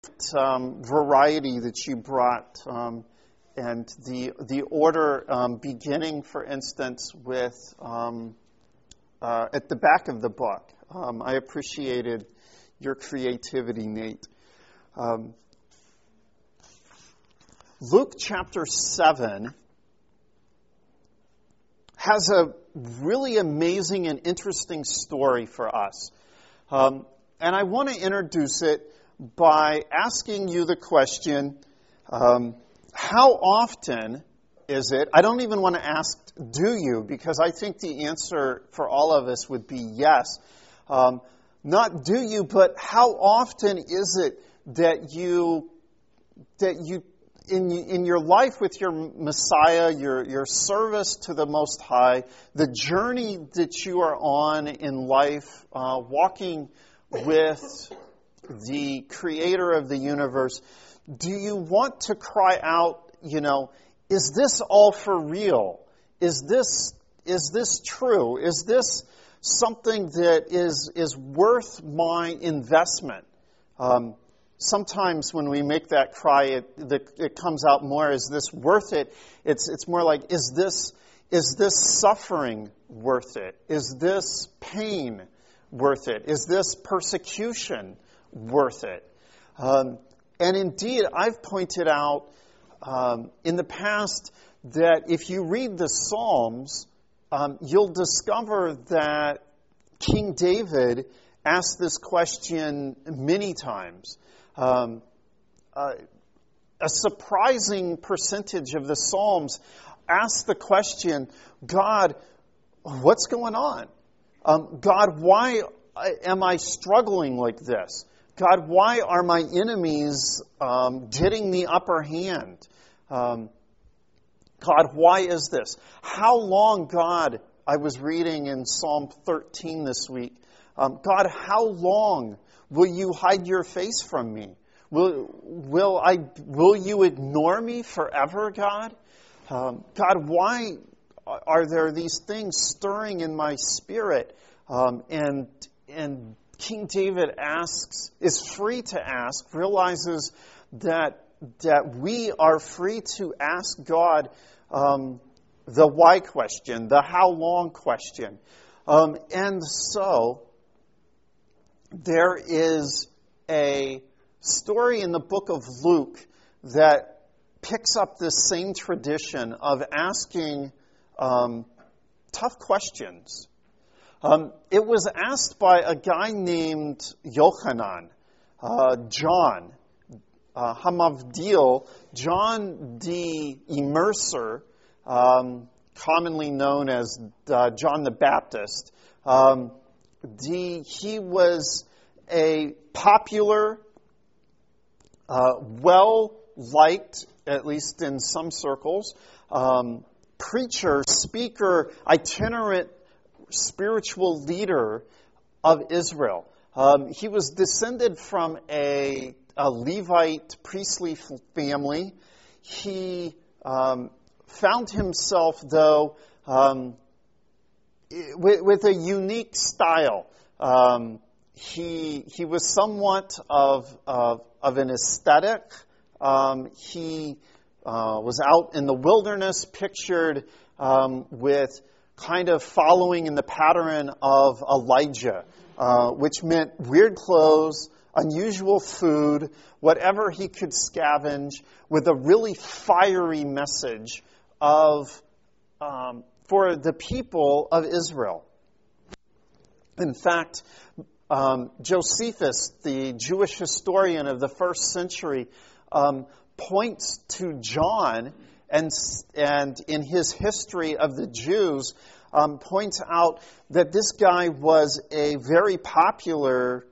variety that you brought, and the order beginning, for instance, with at the back of the book. I appreciated your creativity, Nate. Luke chapter 7 has a really amazing and interesting story for us. And I want to introduce it by asking you the question, how often is it? I don't even want to ask, do you? Because I think the answer for all of us would be yes. Not do you, but how often is it that you in your life with your Messiah, your service to the Most High, the journey that you are on in life, walking with the Creator of the universe, do you want to cry out, is this all for real? Is this true? Is this something that is worth my investment? Sometimes when we make that cry, it comes out more, is this worth it? It's more like, is this suffering worth it? Is this pain worth it? Is this persecution worth it? And indeed, I've pointed out in the past that if you read the Psalms, you'll discover that King David asked this question many times. A surprising percentage of the Psalms ask the question, God, what's going on? God, why am I struggling like this? God, why are my enemies getting the upper hand? God, why is this? How long, God, I was reading in Psalm 13 this week, God, how long will you hide your face from me? Will you ignore me forever, God? God, why are there these things stirring in my spirit? And King David is free to ask, realizes that we are free to ask God the why question, the how long question. And so there is a story in the book of Luke that picks up this same tradition of asking tough questions. It was asked by a guy named Yochanan, John Hamavdil, John the Immerser, commonly known as John the Baptist. He was a popular, well-liked, at least in some circles, preacher, speaker, itinerant spiritual leader of Israel. He was descended from a Levite priestly family. He found himself, though, with a unique style. He was somewhat of an ascetic. He was out in the wilderness, pictured with kind of following in the pattern of Elijah, which meant weird clothes, unusual food, whatever he could scavenge, with a really fiery message for the people of Israel. In fact, Josephus, the Jewish historian of the first century, points to John and in his history of the Jews, points out that this guy was a very popular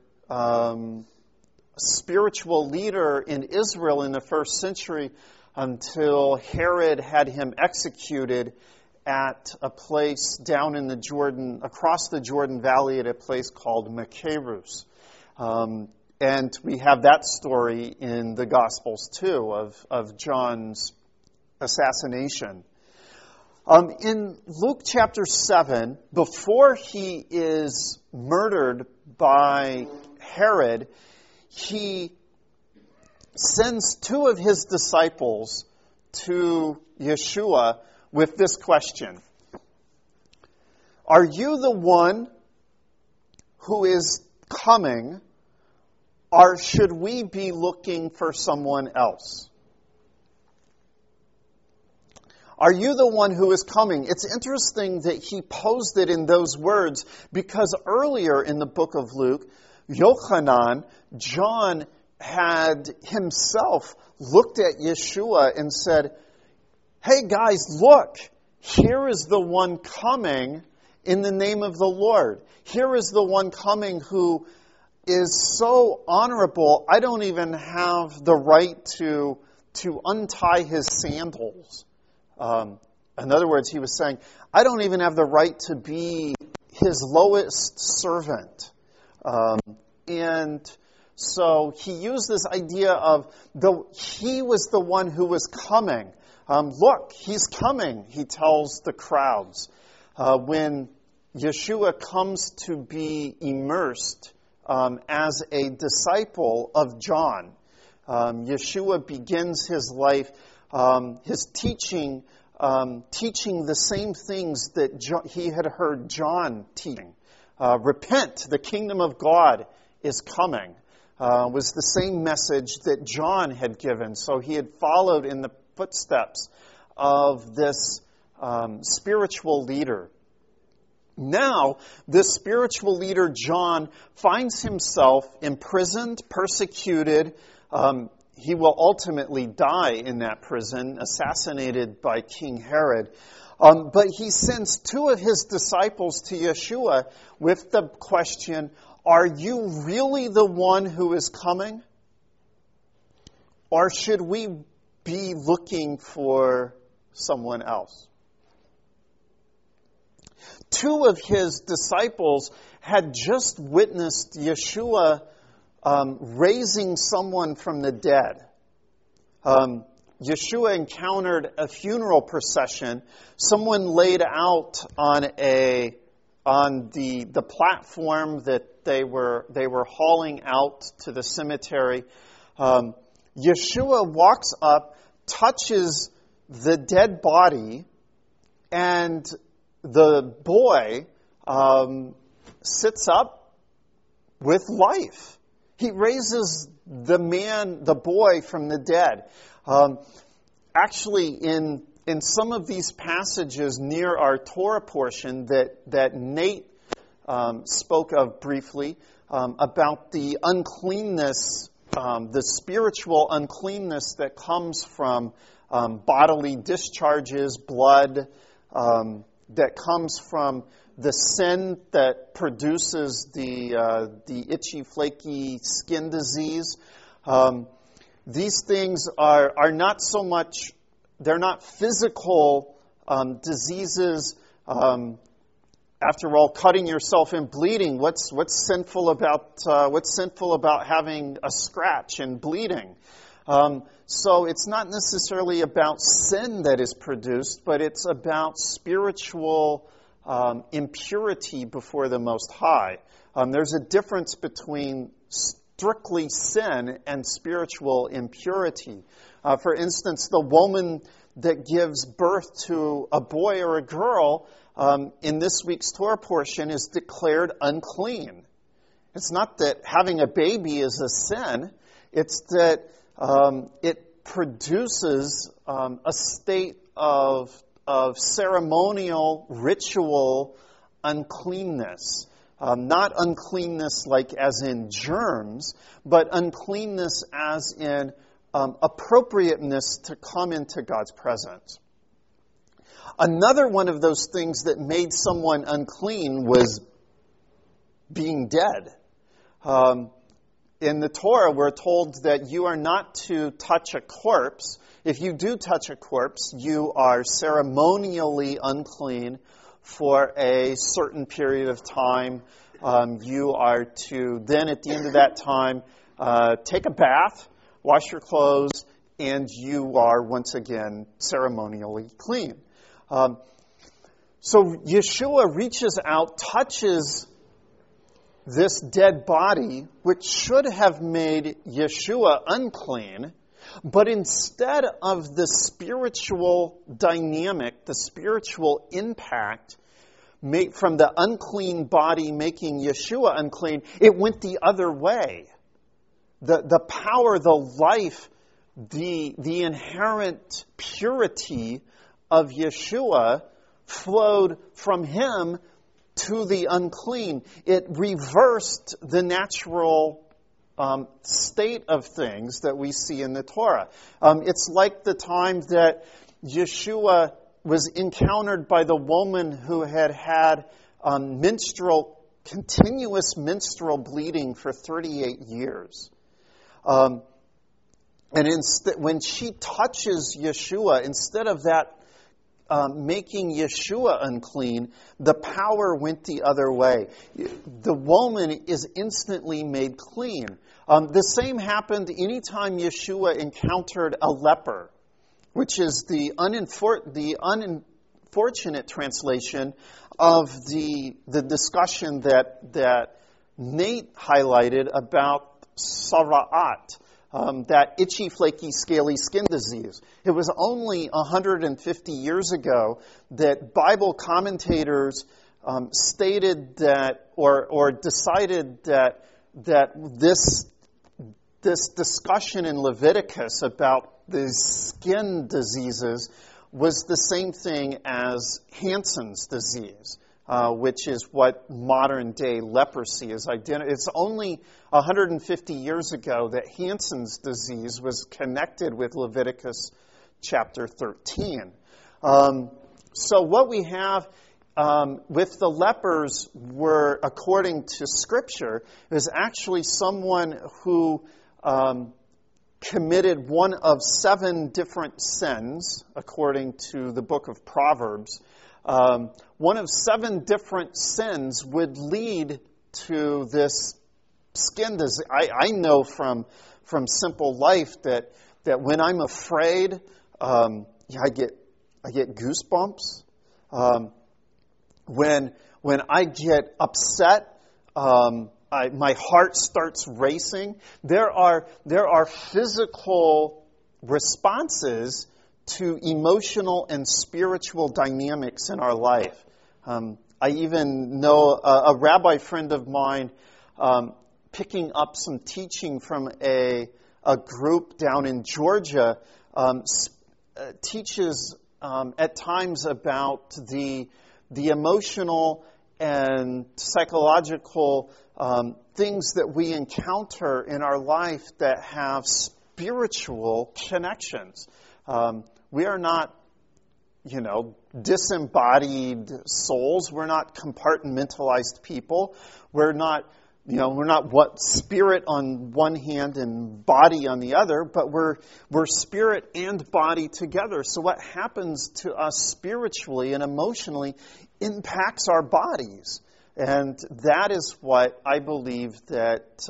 spiritual leader in Israel in the first century until Herod had him executed at a place down in the Jordan, across the Jordan Valley at a place called Machaerus. And we have that story in the Gospels too, of John's assassination. In Luke chapter 7, before he is murdered by Herod, he sends two of his disciples to Yeshua with this question. Are you the one who is coming, or should we be looking for someone else? Are you the one who is coming? It's interesting that he posed it in those words because earlier in the book of Luke, Yochanan, John, had himself looked at Yeshua and said, hey guys, look, here is the one coming in the name of the Lord. Here is the one coming who is so honorable, I don't even have the right to untie his sandals. In other words, he was saying, I don't even have the right to be his lowest servant. And so he used this idea of he was the one who was coming. Look, he's coming, he tells the crowds. When Yeshua comes to be immersed as a disciple of John, Yeshua begins his life, his teaching the same things that he had heard John teaching. Repent, the kingdom of God is coming. Was the same message that John had given. So he had followed in the footsteps of this spiritual leader. Now, this spiritual leader, John, finds himself imprisoned, persecuted. He will ultimately die in that prison, assassinated by King Herod. But he sends two of his disciples to Yeshua with the question, are you really the one who is coming? Or should we be looking for someone else? Two of his disciples had just witnessed Yeshua raising someone from the dead. Yeshua encountered a funeral procession. Someone laid out on the platform that they were hauling out to the cemetery. Yeshua walks up, touches the dead body, and the boy sits up with life. He raises the boy from the dead. Actually, in some of these passages near our Torah portion that Nate spoke of briefly, about the uncleanness, the spiritual uncleanness that comes from bodily discharges, blood, that comes from the sin that produces the itchy, flaky skin disease. These things are not so much, they're not physical diseases. After all, cutting yourself and bleeding, what's sinful about having a scratch and bleeding? So it's not necessarily about sin that is produced, but it's about spiritual impurity before the Most High. There's a difference between strictly sin and spiritual impurity. For instance, the woman that gives birth to a boy or a girl in this week's Torah portion is declared unclean. It's not that having a baby is a sin. It's that it produces a state of ceremonial, ritual uncleanness. Not uncleanness like as in germs, but uncleanness as in appropriateness to come into God's presence. Another one of those things that made someone unclean was being dead. In the Torah, we're told that you are not to touch a corpse. If you do touch a corpse, you are ceremonially unclean for a certain period of time. You are to then, at the end of that time, take a bath, wash your clothes, and you are once again ceremonially clean. So Yeshua reaches out, touches this dead body, which should have made Yeshua unclean, but instead of the spiritual dynamic, the spiritual impact from the unclean body making Yeshua unclean, it went the other way. The power, the life, the inherent purity of Yeshua flowed from him to the unclean. It reversed the natural state of things that we see in the Torah. It's like the time that Yeshua was encountered by the woman who had continuous menstrual bleeding for 38 years. And when she touches Yeshua, instead of that making Yeshua unclean, the power went the other way. The woman is instantly made clean. The same happened anytime Yeshua encountered a leper, which is the unfortunate translation of the discussion that Nate highlighted about Sara'at, that itchy, flaky, scaly skin disease. It was only 150 years ago that Bible commentators stated that, or decided that this discussion in Leviticus about the skin diseases was the same thing as Hansen's disease, which is what modern-day leprosy is identified. It's only 150 years ago that Hansen's disease was connected with Leviticus chapter 13. So what we have with the lepers were, according to Scripture, is actually someone who committed one of 7 different sins, according to the book of Proverbs. One of 7 different sins would lead to this skin disease. I know from simple life that when I'm afraid, I get goosebumps. When I get upset, my heart starts racing. There are physical responses to emotional and spiritual dynamics in our life. I even know a rabbi friend of mine picking up some teaching from a group down in Georgia, teaches at times about the emotional and psychological things that we encounter in our life that have spiritual connections. We are not, disembodied souls. We're not compartmentalized people. We're not what spirit on one hand and body on the other, but we're spirit and body together. So what happens to us spiritually and emotionally impacts our bodies. And that is what I believe that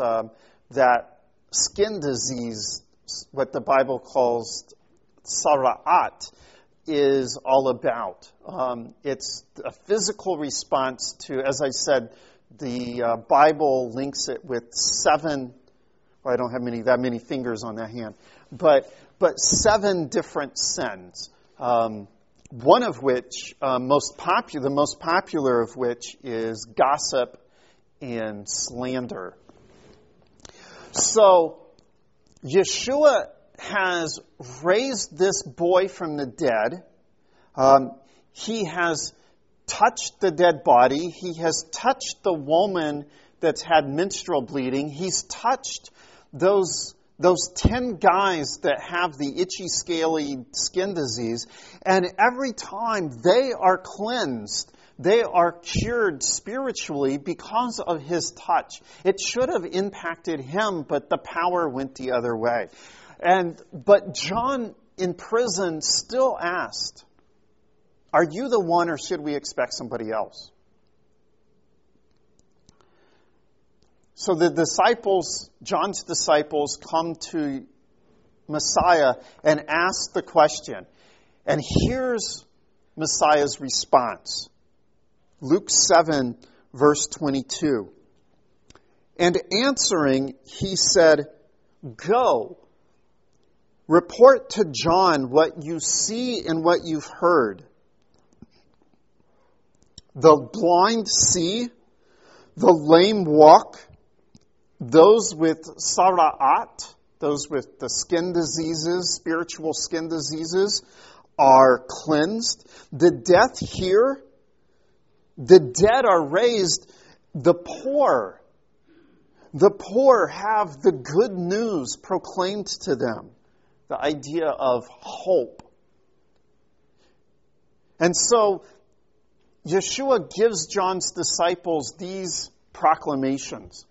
skin disease, what the Bible calls Sara'at, is all about. It's a physical response to, as I said, the Bible links it with 7. Well, I don't have that many fingers on that hand, but 7 different sins. One of which, the most popular of which is gossip and slander. So Yeshua has raised this boy from the dead. He has touched the dead body. He has touched the woman that's had menstrual bleeding. He's touched those 10 guys that have the itchy, scaly skin disease. And every time they are cleansed, they are cured spiritually because of his touch. It should have impacted him, but the power went the other way. But John in prison still asked, "Are you the one, or should we expect somebody else?" So the disciples, John's disciples, come to Messiah and ask the question. And here's Messiah's response. Luke 7, verse 22. And answering, he said, "Go, report to John what you see and what you've heard. The blind see, the lame walk, those with sara'at, those with the skin diseases, spiritual skin diseases, are cleansed. The deaf hear, the dead are raised, the poor have the good news proclaimed to them." The idea of hope. And so Yeshua gives John's disciples these proclamations.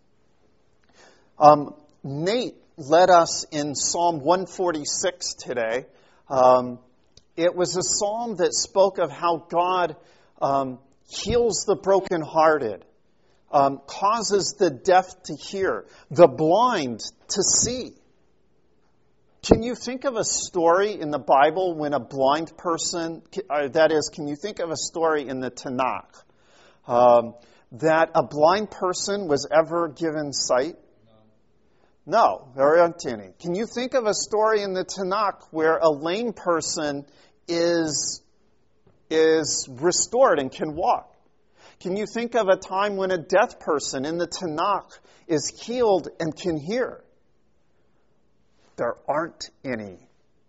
Nate led us in Psalm 146 today. It was a psalm that spoke of how God heals the brokenhearted, causes the deaf to hear, the blind to see. Can you think of a story in the Bible when a blind person, can you think of a story in the Tanakh that a blind person was ever given sight? No, there aren't any. Can you think of a story in the Tanakh where a lame person is restored and can walk? Can you think of a time when a deaf person in the Tanakh is healed and can hear? There aren't any.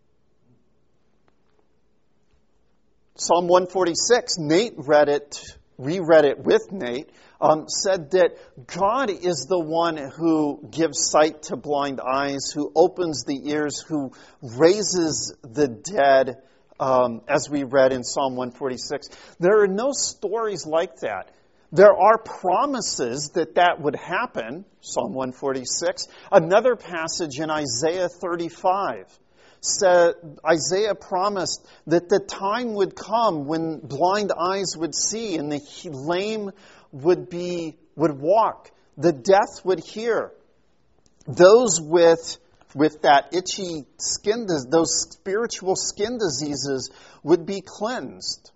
Psalm 146, Nate reread it with Nate, said that God is the one who gives sight to blind eyes, who opens the ears, who raises the dead, as we read in Psalm 146. There are no stories like that. There are promises that would happen, Psalm 146. Another passage in Isaiah 35 said, Isaiah promised that the time would come when blind eyes would see and the lame would walk, the deaf would hear. Those with that itchy skin, those spiritual skin diseases would be cleansed.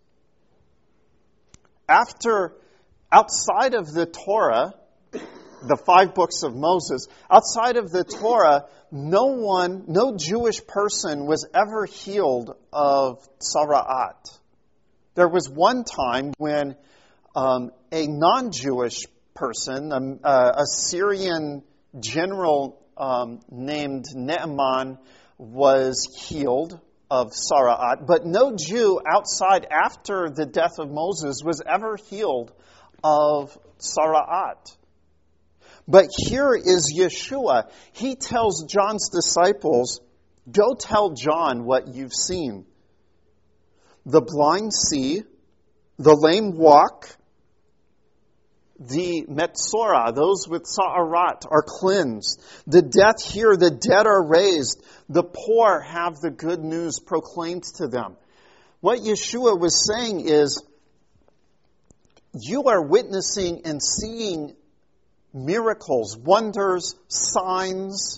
Outside of the Torah, the 5 books of Moses, outside of the Torah, no Jewish person was ever healed of sara'at. There was one time when a non-Jewish person, a Syrian general named Naaman, was healed of sara'at, but no Jew after the death of Moses was ever healed of sara'at. But here is Yeshua. He tells John's disciples, "Go tell John what you've seen. The blind see, the lame walk, the metzora, those with sa'arat, are cleansed. The deaf hear, the dead are raised. The poor have the good news proclaimed to them." What Yeshua was saying is, you are witnessing and seeing miracles, wonders, signs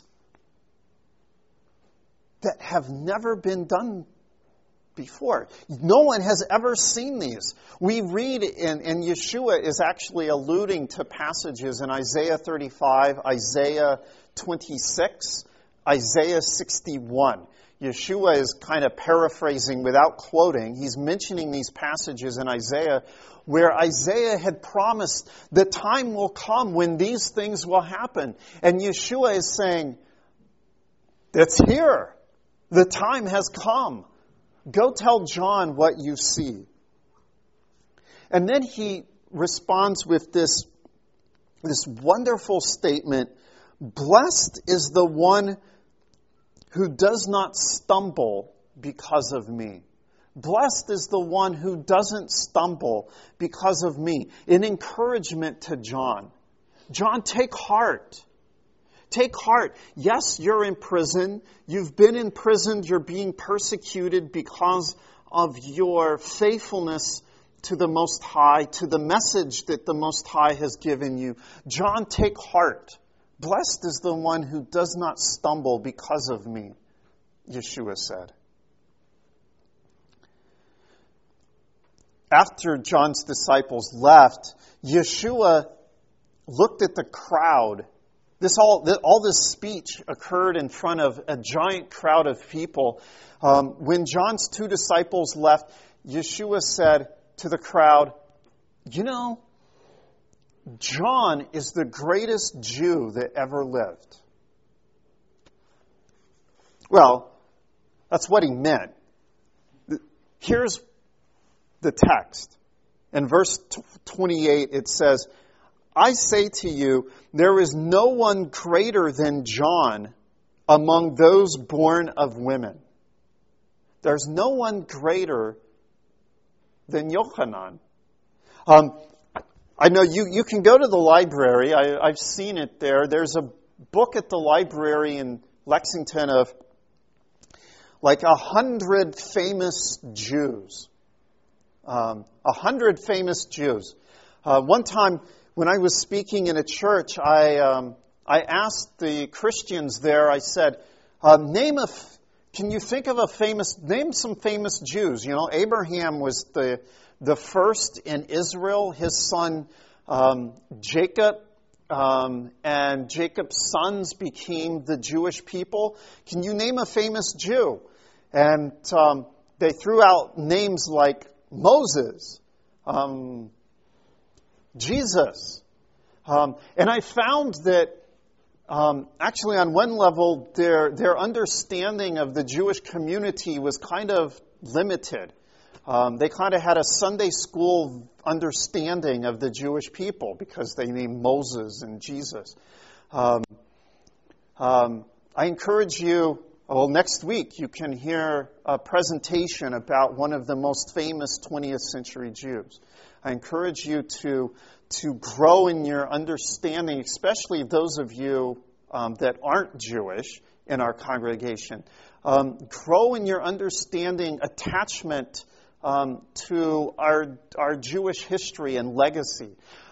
that have never been done before. No one has ever seen these. We read, and Yeshua is actually alluding to passages in Isaiah 35, Isaiah 26, Isaiah 61. Yeshua is kind of paraphrasing without quoting. He's mentioning these passages in Isaiah where Isaiah had promised the time will come when these things will happen. And Yeshua is saying, it's here. The time has come. Go tell John what you see. And then he responds with this wonderful statement, "Blessed is the one who does not stumble because of me." Blessed is the one who doesn't stumble because of me. An encouragement to John. John, take heart. Take heart. Yes, you're in prison. You've been imprisoned. You're being persecuted because of your faithfulness to the Most High, to the message that the Most High has given you. John, take heart. Blessed is the one who does not stumble because of me, Yeshua said. After John's disciples left, Yeshua looked at the crowd All this speech occurred in front of a giant crowd of people. When John's two disciples left, Yeshua said to the crowd, "You know, John is the greatest Jew that ever lived." Well, that's what he meant. Here's the text. In verse 28, it says, "I say to you, there is no one greater than John among those born of women." There's no one greater than Yochanan. I know you can go to the library. I've seen it there. There's a book at the library in Lexington of like 100 famous Jews. 100 famous Jews. One time when I was speaking in a church, I asked the Christians there, I said, can you think of name some famous Jews? You know, Abraham was the first in Israel. His son Jacob, and Jacob's sons became the Jewish people. Can you name a famous Jew? And they threw out names like Moses, Jesus. And I found that actually on one level their understanding of the Jewish community was kind of limited. They kind of had a Sunday school understanding of the Jewish people because they named Moses and Jesus. I encourage you, next week you can hear a presentation about one of the most famous 20th century Jews. I encourage you to grow in your understanding, especially those of you that aren't Jewish in our congregation. Grow in your understanding, attachment to our Jewish history and legacy.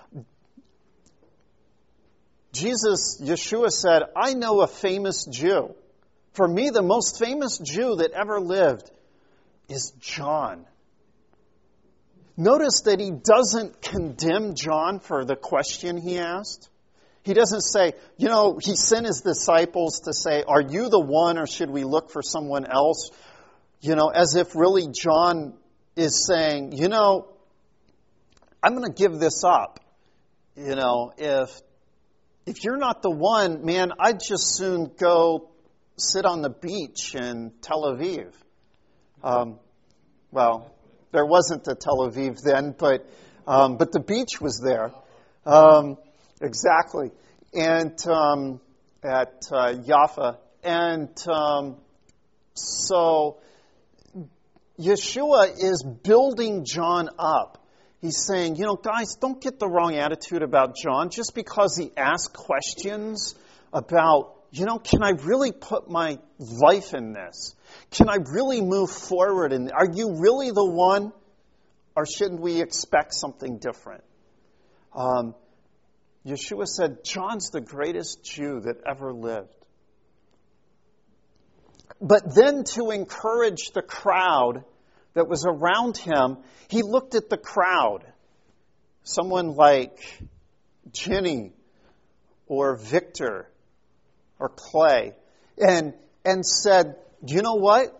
Yeshua said, "I know a famous Jew. For me, the most famous Jew that ever lived is John." Notice that he doesn't condemn John for the question he asked. He doesn't say, he sent his disciples to say, "Are you the one or should we look for someone else?" As if really John is saying, I'm going to give this up. If you're not the one, man, I'd just soon go sit on the beach in Tel Aviv. There wasn't a Tel Aviv then, but the beach was there. Exactly. And at Jaffa. And so Yeshua is building John up. He's saying, guys, don't get the wrong attitude about John. Just because he asked questions about, can I really put my life in this? Can I really move forward? And are you really the one? Or shouldn't we expect something different? Yeshua said, John's the greatest Jew that ever lived. But then to encourage the crowd that was around him, he looked at the crowd. Someone like Jenny or Victor or Clay. And said, you know what?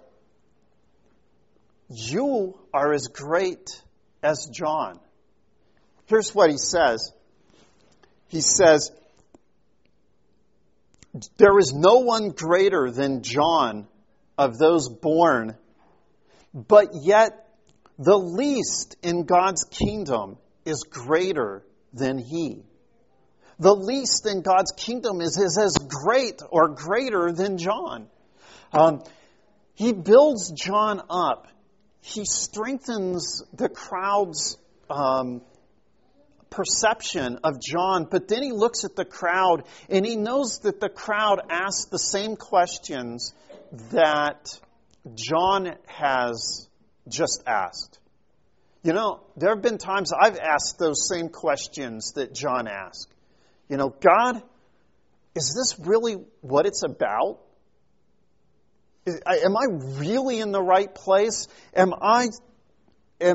You are as great as John. Here's what he says. He says, there is no one greater than John of those born, but yet the least in God's kingdom is greater than he. The least in God's kingdom is as great or greater than John. He builds John up. He strengthens the crowd's perception of John, but then he looks at the crowd and he knows that the crowd asked the same questions that John has just asked. There have been times I've asked those same questions that John asked. God, is this really what it's about? Am I really in the right place? Am I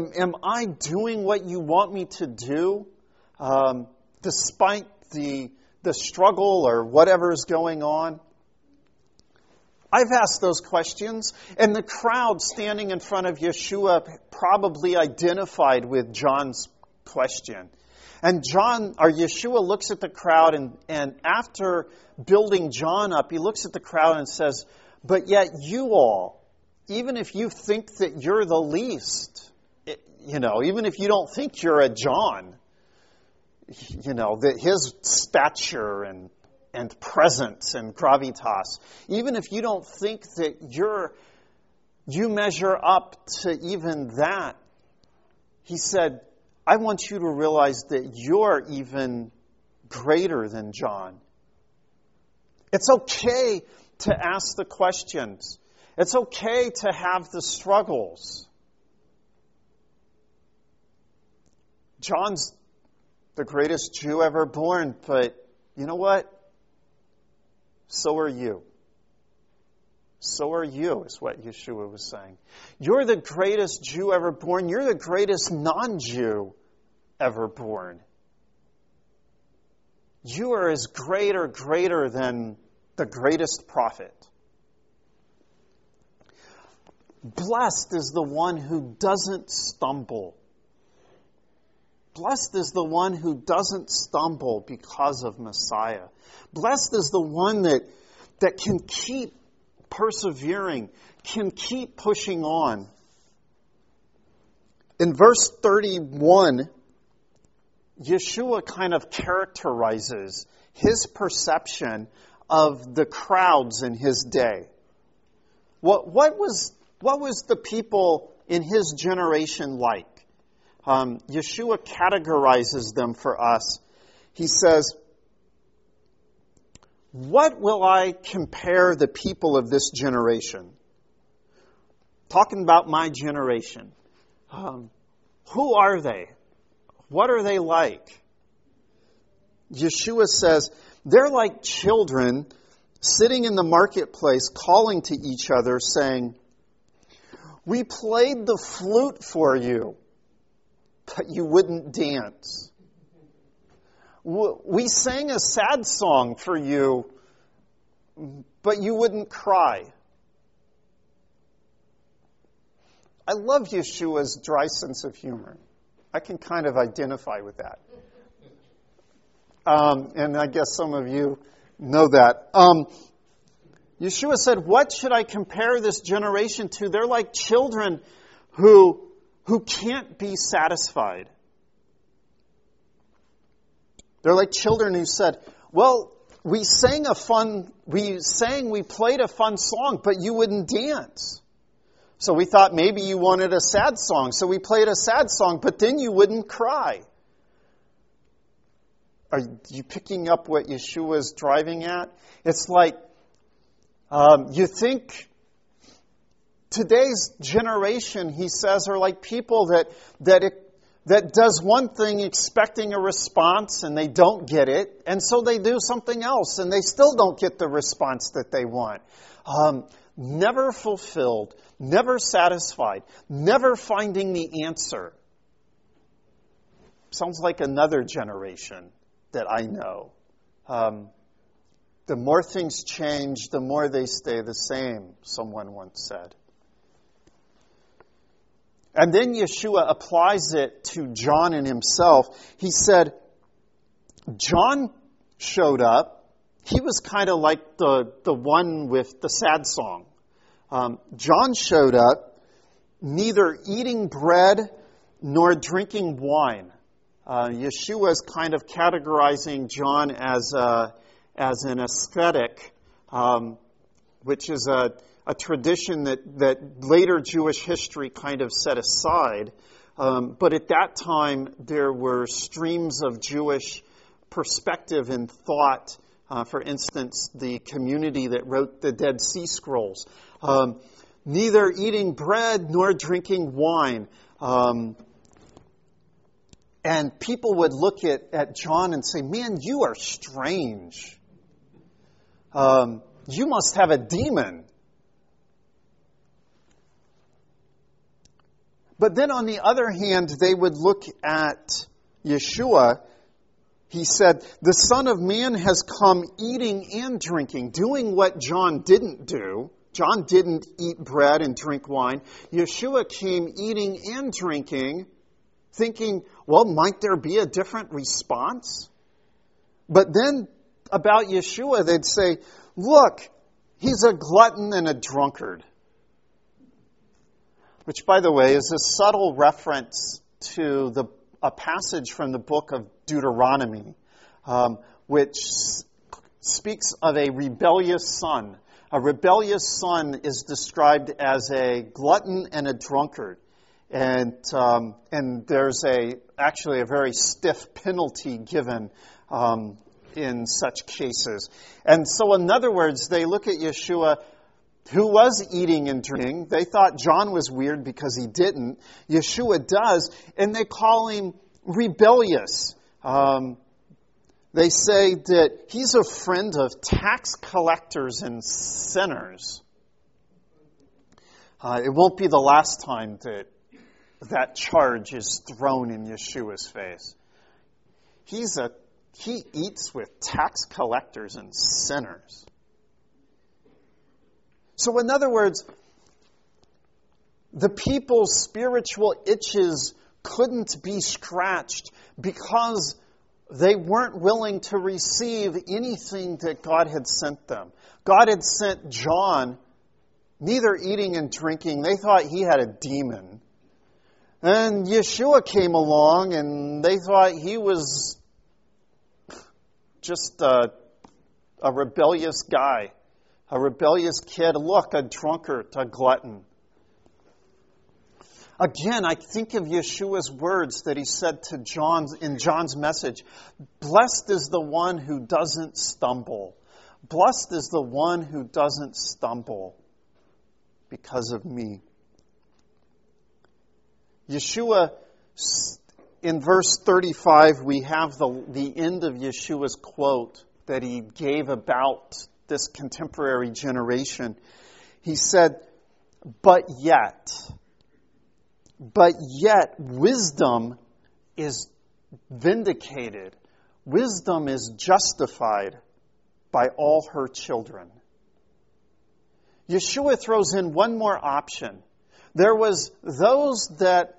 doing what you want me to do? Despite the the struggle or whatever's going on? I've asked those questions, and the crowd standing in front of Yeshua probably identified with John's question. And Yeshua looks at the crowd, and after building John up, he looks at the crowd and says, but yet you all, even if you think that you're the least, even if you don't think you're a John, that his stature and presence and gravitas, even if you don't think that you measure up to even that, he said, I want you to realize that you're even greater than John. It's okay to ask the questions. It's okay to have the struggles. John's the greatest Jew ever born, but you know what? So are you. So are you, is what Yeshua was saying. You're the greatest Jew ever born. You're the greatest non-Jew ever born. You are as great or greater than the greatest prophet. Blessed is the one who doesn't stumble. Blessed is the one who doesn't stumble because of Messiah. Blessed is the one that can keep persevering, can keep pushing on. In verse 31, Yeshua kind of characterizes his perception of the crowds in his day. What was the people in his generation like? Yeshua categorizes them for us. He says, what will I compare the people of this generation? Talking about my generation. Who are they? What are they like? Yeshua says, they're like children sitting in the marketplace calling to each other saying, we played the flute for you, but you wouldn't dance. We sang a sad song for you, but you wouldn't cry. I love Yeshua's dry sense of humor. I can kind of identify with that. And I guess some of you know that. Yeshua said, what should I compare this generation to? They're like children who can't be satisfied. They're like children who said, well, we played a fun song, but you wouldn't dance. So we thought maybe you wanted a sad song. So we played a sad song, but then you wouldn't cry. Are you picking up what Yeshua's driving at? It's like, you think today's generation, he says, are like people that does one thing expecting a response and they don't get it, and so they do something else and they still don't get the response that they want. Never fulfilled, never satisfied, never finding the answer. Sounds like another generation that I know. The more things change, the more they stay the same, someone once said. And then Yeshua applies it to John and himself. He said, John showed up. He was kind of like the one with the sad song. John showed up, neither eating bread nor drinking wine. Yeshua is kind of categorizing John as an ascetic, which is a tradition that later Jewish history kind of set aside. But at that time, there were streams of Jewish perspective and thought. For instance, the community that wrote the Dead Sea Scrolls. Neither eating bread nor drinking wine. And people would look at John and say, man, you are strange. You must have a demon. But then on the other hand, they would look at Yeshua He said, the Son of Man has come eating and drinking, doing what John didn't do. John didn't eat bread and drink wine. Yeshua came eating and drinking, thinking, well, might there be a different response? But then about Yeshua, they'd say, look, he's a glutton and a drunkard. Which, by the way, is a subtle reference to a passage from the book of Deuteronomy, which speaks of a rebellious son. A rebellious son is described as a glutton and a drunkard. And there's actually a very stiff penalty given in such cases. And so, in other words, they look at Yeshua, who was eating and drinking. They thought John was weird because he didn't. Yeshua does, and they call him rebellious. They say that he's a friend of tax collectors and sinners. It won't be the last time that charge is thrown in Yeshua's face. He eats with tax collectors and sinners. So in other words, the people's spiritual itches couldn't be scratched because they weren't willing to receive anything that God had sent them. God had sent John, neither eating and drinking. They thought he had a demon. And Yeshua came along and they thought he was just a rebellious guy. A rebellious kid, look, a drunkard, a glutton. Again, I think of Yeshua's words that he said to John in John's message. Blessed is the one who doesn't stumble. Blessed is the one who doesn't stumble because of me. Yeshua, in verse 35, we have the end of Yeshua's quote that he gave about this contemporary generation. He said, but yet wisdom is vindicated. Wisdom is justified by all her children. Yeshua throws in one more option. There was those that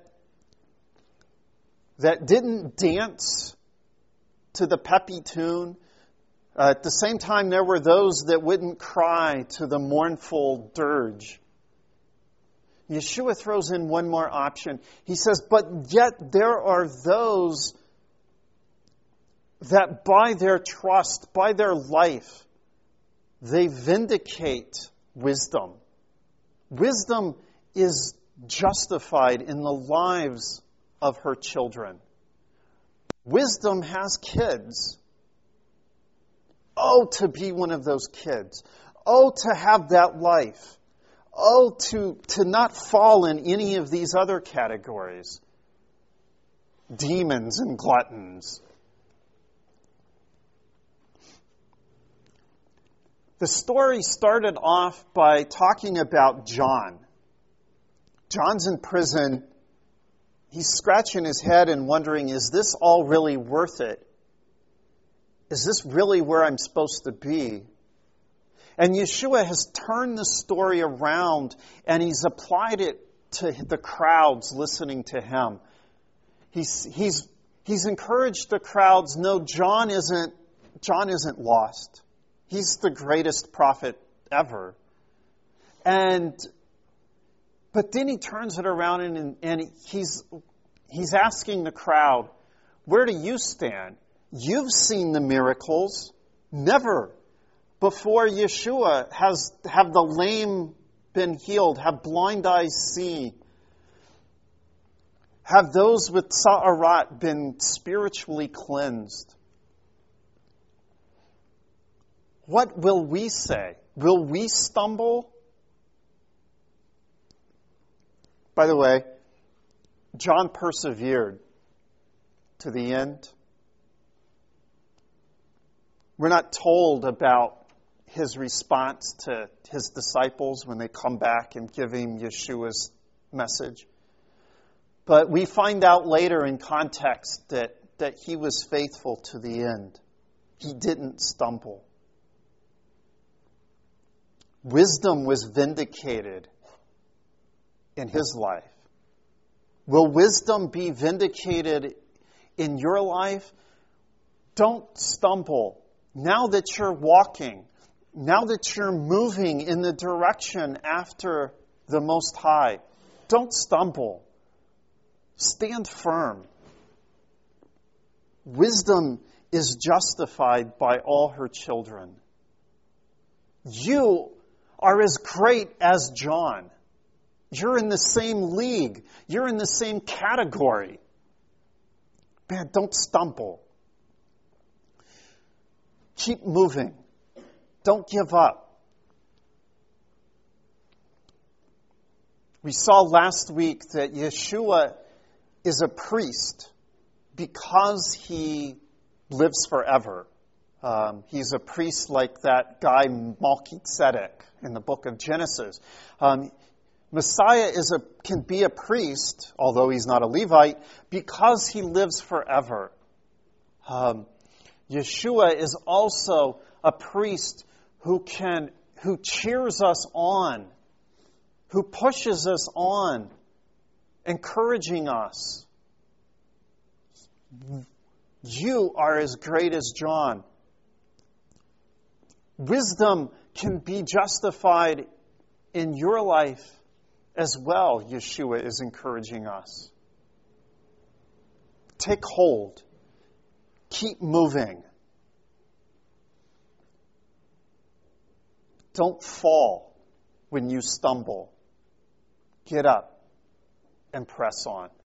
didn't dance to the peppy tune. At the same time, there were those that wouldn't cry to the mournful dirge. Yeshua throws in one more option. He says, but yet there are those that by their trust, by their life, they vindicate wisdom. Wisdom is justified in the lives of her children. Wisdom has kids. Oh, to be one of those kids. Oh, to have that life. Oh, to not fall in any of these other categories. Demons and gluttons. The story started off by talking about John. John's in prison. He's scratching his head and wondering, is this all really worth it? Is this really where I'm supposed to be? And Yeshua has turned the story around and he's applied it to the crowds listening to him. He's encouraged the crowds, no, John isn't lost. He's the greatest prophet ever. But then he turns it around and he's asking the crowd, where do you stand? You've seen the miracles. Never before Yeshua have the lame been healed, have blind eyes see, have those with sa'arat been spiritually cleansed. What will we say? Will we stumble? By the way, John persevered to the end. We're not told about his response to his disciples when they come back and give him Yeshua's message. But we find out later in context that that he was faithful to the end. He didn't stumble. Wisdom was vindicated in his life. Will wisdom be vindicated in your life? Don't stumble. Now that you're walking, now that you're moving in the direction after the Most High, don't stumble. Stand firm. Wisdom is justified by all her children. You are as great as John. You're in the same league. You're in the same category. Man, don't stumble. Keep moving. Don't give up. We saw last week that Yeshua is a priest because he lives forever. He's a priest like that guy Melchizedek in the book of Genesis. Messiah can be a priest, although he's not a Levite, because he lives forever. Yeshua is also a priest who cheers us on, who pushes us on, encouraging us. You are as great as John. Wisdom can be justified in your life as well, Yeshua is encouraging us. Take hold. Keep moving. Don't fall when you stumble. Get up and press on.